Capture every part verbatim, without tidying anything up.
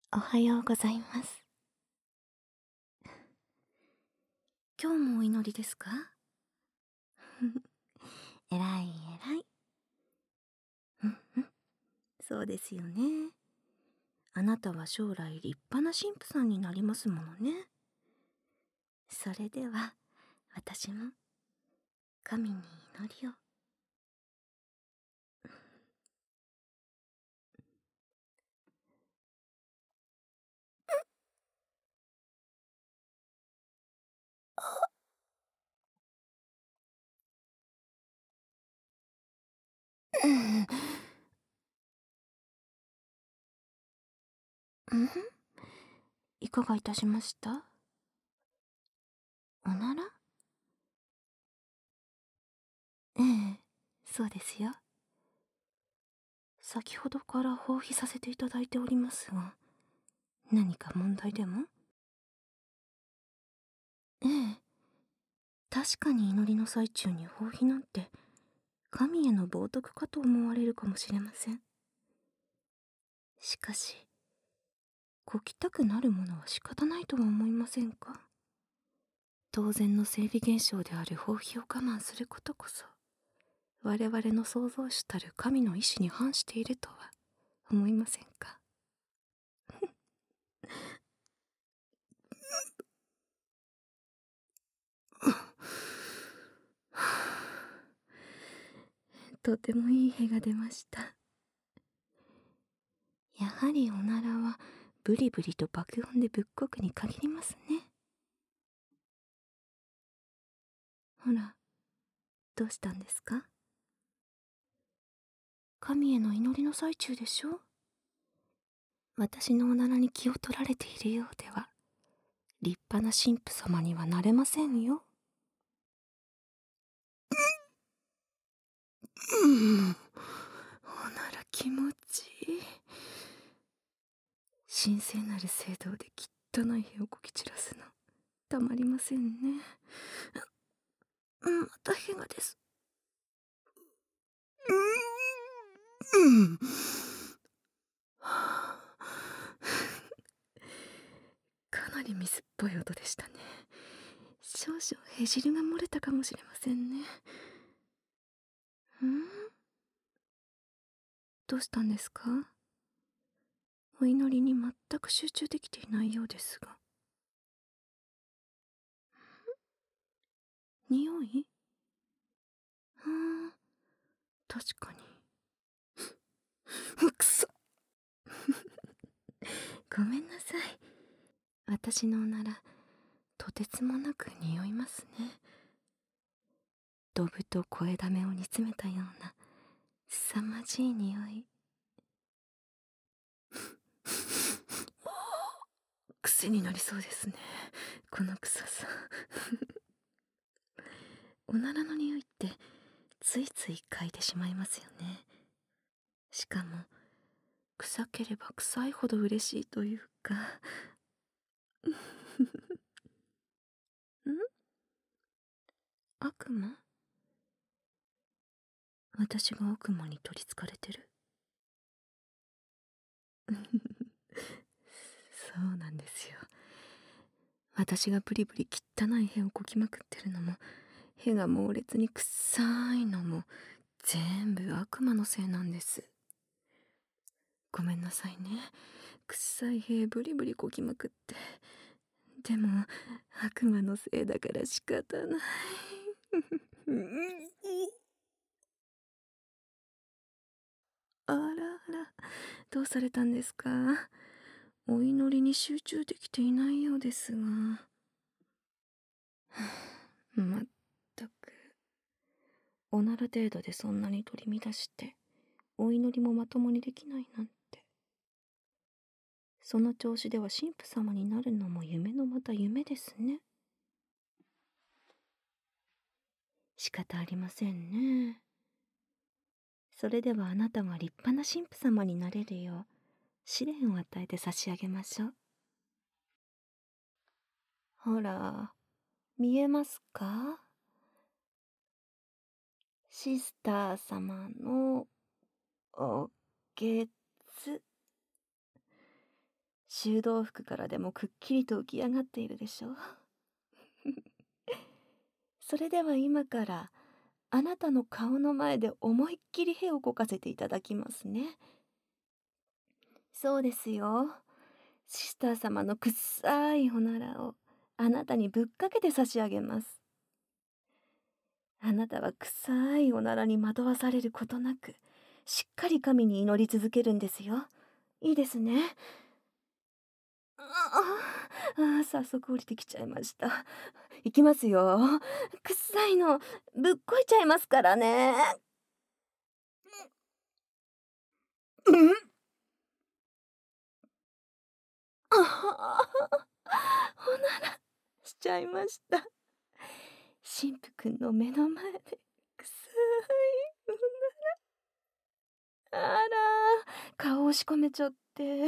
おはようございます。今日もお祈りですか？えらいえらい。うんうん。そうですよね。あなたは将来立派な神父さんになりますものね。それでは、私も、神に祈りを。うん。いかがいたしました？おなら？ええ、そうですよ。先ほどから放棄させていただいておりますが、何か問題でも？ええ、確かに祈りの最中に放棄なんて、神への冒涜かと思われるかもしれません。しかし、こきたくなるものは仕方ないとは思いませんか？当然の生理現象である放棄を我慢することこそ、我々の創造主たる神の意志に反しているとは思いませんか？とてもいい屁が出ました。やはりおならはブリブリと爆音で仏国に限りますね。ほら、どうしたんですか？神への祈りの最中でしょ？私のおならに気を取られているようでは、立派な神父様にはなれませんよ。うん、おなら気持ちいい。神聖なる聖堂で汚い屁をこき散らすの、たまりませんね。うん、また屁がです。うん、うん。かなり水っぽい音でしたね。少々へ汁が漏れたかもしれませんね。ん？どうしたんですか？お祈りに全く集中できていないようですが。匂い？あー、確かに。うくそ。ごめんなさい。私のおなら、とてつもなく匂いますね。ドブと声だめを煮詰めたような、凄まじい匂い。癖になりそうですね、この臭さ。おならの匂いってついつい嗅いでしまいますよね。しかも臭ければ臭いほど嬉しいというか。ん？悪魔？私が悪魔に取りつかれてる？そうなんですよ。私がブリブリ汚い屁をこきまくってるのも、屁が猛烈に臭いのも、全部悪魔のせいなんです。ごめんなさいね。臭い屁ブリブリこきまくって。でも、悪魔のせいだから仕方ない。あらあら、どうされたんですか？お祈りに集中できていないようですが。まったく。おなら程度でそんなに取り乱して、お祈りもまともにできないなんて。その調子では神父様になるのも夢のまた夢ですね。仕方ありませんね。それではあなたが立派な神父様になれるよう、試練を与えて差し上げましょう。ほら、見えますか？シスター様のおけつ。 修道服からでもくっきりと浮き上がっているでしょう。それでは今からあなたの顔の前で思いっきり屁をこかせていただきますね。そうですよ。シスター様のくっさいおならをあなたにぶっかけて差し上げます。あなたは臭いおならに惑わされることなく、しっかり神に祈り続けるんですよ。いいですね。ああ、あ早速降りてきちゃいました。いきますよ。臭いの、ぶっこいちゃいますからね。うん、あはおならしちゃいました。神父くんの目の前で、臭い。あら、顔をしこめちゃって。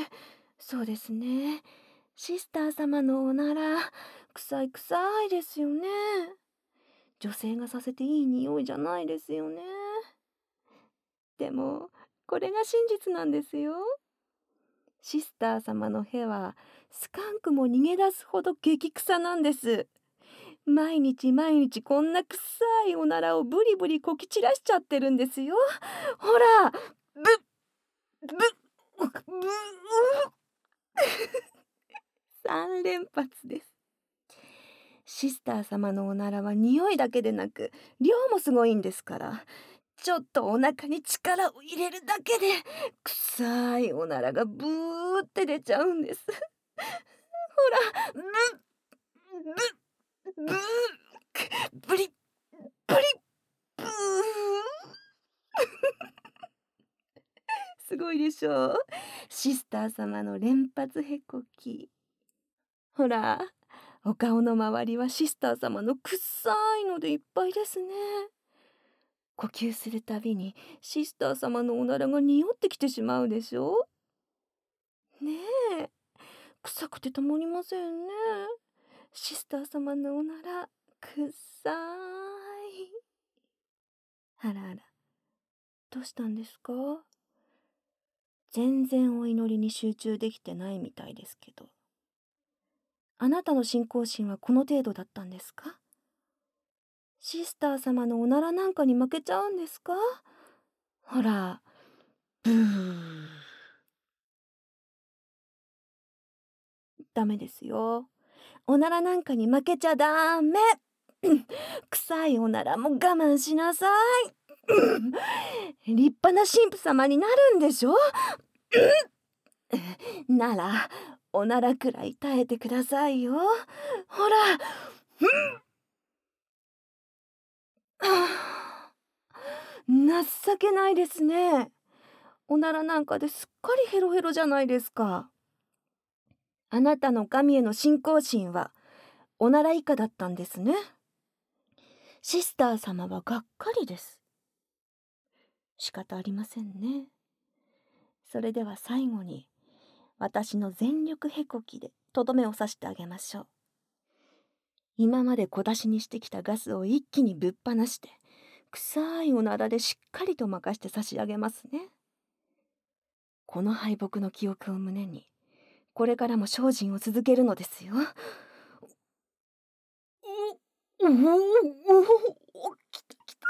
そうですね。シスター様のおなら、臭い臭いですよね。女性がさせていい匂いじゃないですよね。でも、これが真実なんですよ。シスター様の屁は、スカンクも逃げ出すほど激臭なんです。毎日毎日こんな臭いおならをブリブリこき散らしちゃってるんですよ。ほら、ぶ、ぶ、ぶ、さん連発です。シスター様のおならは匂いだけでなく量もすごいんですから、ちょっとお腹に力を入れるだけで臭いおならがブーって出ちゃうんです。ほら、ブブブーブリブリブーすごいでしょう。シスター様の連発へこき。ほら、お顔の周りはシスター様のくっさいのでいっぱいですね。呼吸するたびにシスター様のおならが匂ってきてしまうでしょ。ねえ、臭くてたまりませんね。シスター様のおなら、くっさい。あらあら、どうしたんですか？全然お祈りに集中できてないみたいですけど。あなたの信仰心はこの程度だったんですか？シスター様のおならなんかに負けちゃうんですか？ほら、ブー。ダメですよ。おならなんかに負けちゃダメ。臭いおならも我慢しなさい。立派な神父様になるんでしょ。なら、おならくらい耐えてくださいよ。ほら。情けないですね。おならなんかですっかりヘロヘロじゃないですか。あなたの神への信仰心はおなら以下だったんですね。シスター様はがっかりです。仕方ありませんね。それでは最後に私の全力へこきでとどめを刺してあげましょう。今まで小出しにしてきたガスを一気にぶっ放して、臭いおならでしっかりと任して差し上げますね。この敗北の記憶を胸に、これからも精進を続けるのですよ。おおおおきたきた。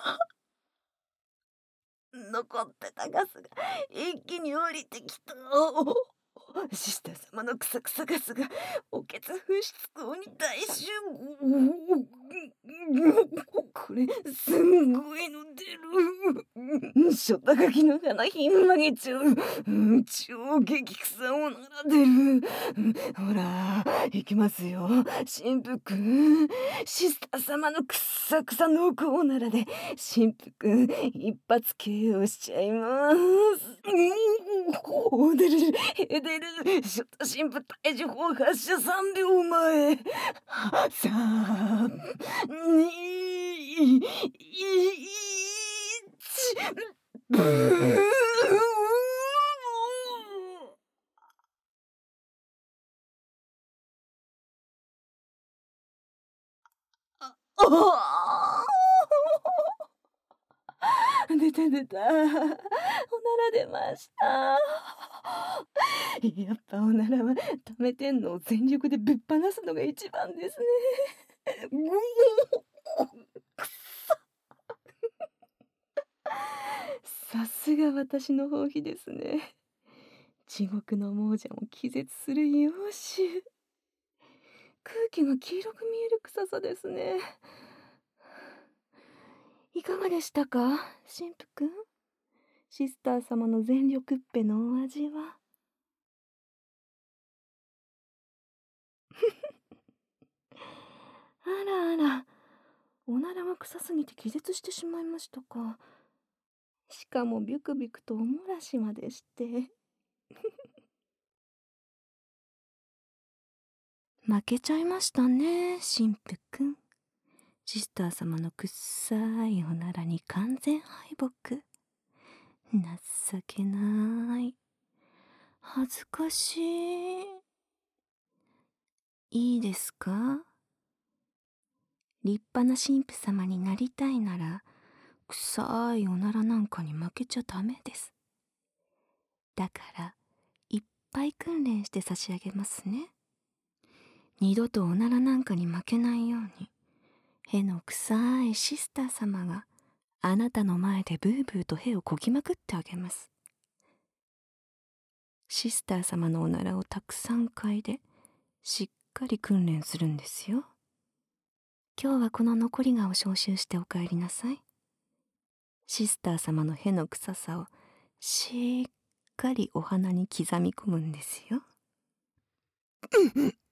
残ってたガスが一気に降りてきた。シスター様のクサクサガスがおけつ噴出口に大集合。これすんごいの出る。しょたかきの花ひん曲げちゃう。超激臭おなら出る。ほら行きますよ、神父くん。シスター様のくっさくさ濃厚おならで神父くん一発 ケーオー しちゃいます。うん、出る出る。ショタ神父退治法発射さんびょうまえ。さん、に、いち、ブー。ああ。出た出た。おなら出ました。 やっぱおならは溜めてんのを全力でぶっ放すのが一番ですね。ぐおくささすが私の放棄ですね。地獄の亡者も気絶する妖臭。空気が黄色く見える臭さですね。いかがでしたか、神父くん。シスター様の全力っぺのお味は。あらあら、おならが臭すぎて気絶してしまいましたか。しかもビュクビュクとおもらしまでして。負けちゃいましたね、神父くん。シスター様のくっさいおならに完全敗北。情けない。恥ずかしい。いいですか？立派な神父様になりたいなら、臭いおならなんかに負けちゃダメです。だから、いっぱい訓練して差し上げますね。二度とおならなんかに負けないように、への臭いシスター様があなたの前でブーブーとへをこぎまくってあげます。シスター様のおならをたくさん嗅いで、しっかり訓練するんですよ。今日はこの残りがを召集してお帰りなさい。シスター様のへの臭さをしっかりお鼻に刻み込むんですよ。